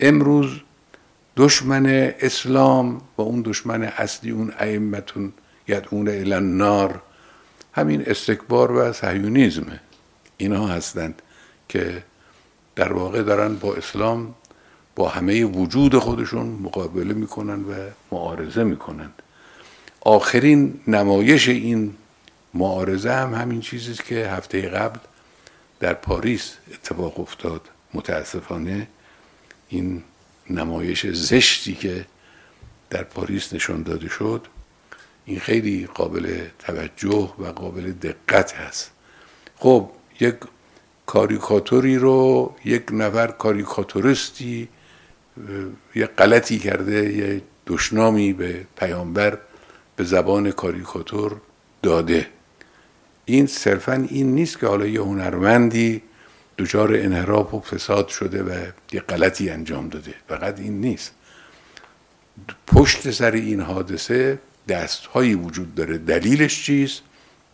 امروز دشمن اسلام و اون دشمن اصلی، اون ائمتون یدعون الی النار، همین استکبار و صهیونیسمه. اینا هستند که در واقع دارن با اسلام با همه وجود خودشون مقابله میکنن و معارضه میکنن. آخرین نمایش این معارضه هم همین چیزیست که هفته قبل در پاریس اتفاق افتاد. متاسفانه این نمایش زشتی که در پاریس نشان داده شد، این خیلی قابل توجه و قابل دقت هست. خب یک کاریکاتوری رو یک نفر کاریکاتوریستی یک غلطی کرده، یک دشنامی به پیامبر به زبان کاریکاتور داده. این صرفاً این نیست که حالا یه هنرمندی دچار انحراف و فساد شده و یه غلطی انجام داده، فقط این نیست. پشت سر این حادثه دستهایی وجود داره. دلیلش چیست؟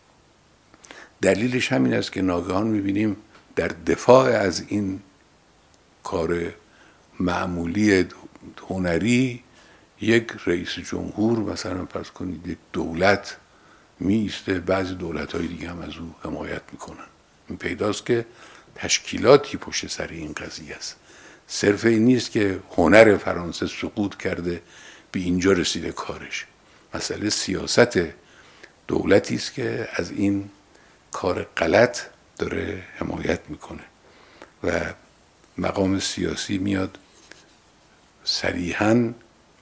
دلیلش همین است که ناگهان میبینیم در دفاع از این کار معمولی هنری یک رئیس جمهور، مثلا فرض کنید یک دولت می ایسته، بعضی دولت‌های دیگه هم از او حمایت میکنن. این پیداست که تشکیلاتی پشت سر این قضیه است. صرف این نیست که هنر فرانسه سقوط کرده به اینجا رسیده کارش. مسئله سیاست دولتی است که از این کار غلط داره حمایت میکنه و مقام سیاسی میاد صریحاً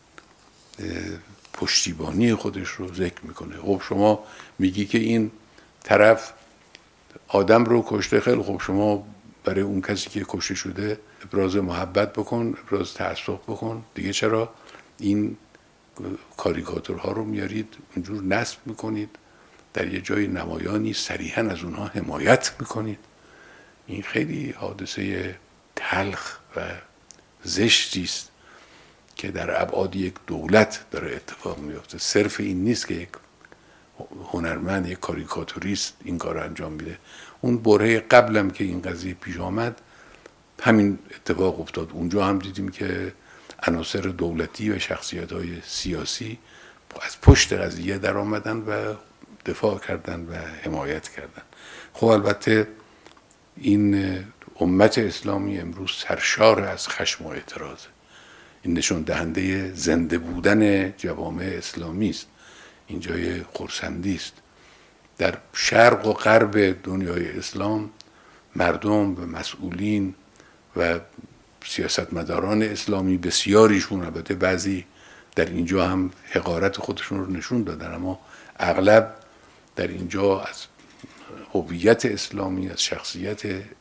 پشتیبانی خودش رو ذکر میکنه. خب شما میگی که این طرف آدم رو کشته، خیلی خب شما برای اون کسی که کشته شده ابراز محبت بکن، ابراز تأسف بکن دیگه. چرا این کاریکاتورها رو میارید اونجور نصب میکنید، در یه جای نمایانی صریحاً از اونها حمایت میکنید؟ این خیلی حادثه تلخ و زشتی است که در ابعاد یک دولت داره اتفاق میفته. صرف این نیست که یک هنرمند، یک کاریکاتوریست این کار رو انجام میده. اون برهه قبلم که این قضیه پیش آمد همین اتفاق افتاد. اونجا هم دیدیم که عناصر دولتی و شخصیت‌های سیاسی از پشت قضیه در آمدن و دفاع کردن و حمایت کردن. خب البته این امت اسلامی امروز سرشار از خشم و اعتراض. این نشون دهنده زنده بودن جوامع اسلامی است. این جای خرسندی است. در شرق و غرب دنیای اسلام مردم و مسئولین و سیاستمداران اسلامی بسیاریشون، البته بعضی در اینجا هم حقارت خودشون رو نشون دادن، اما اغلب در اینجا از هویت اسلامی، از شخصیت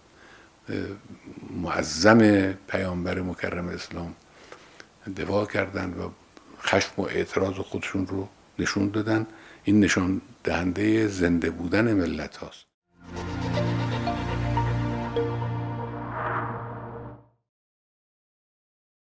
معظم پیامبر مکرم اسلام دفاع کردن و خشم و اعتراض خودشون رو نشون دادن. این نشان دهنده زنده بودن ملت هاست.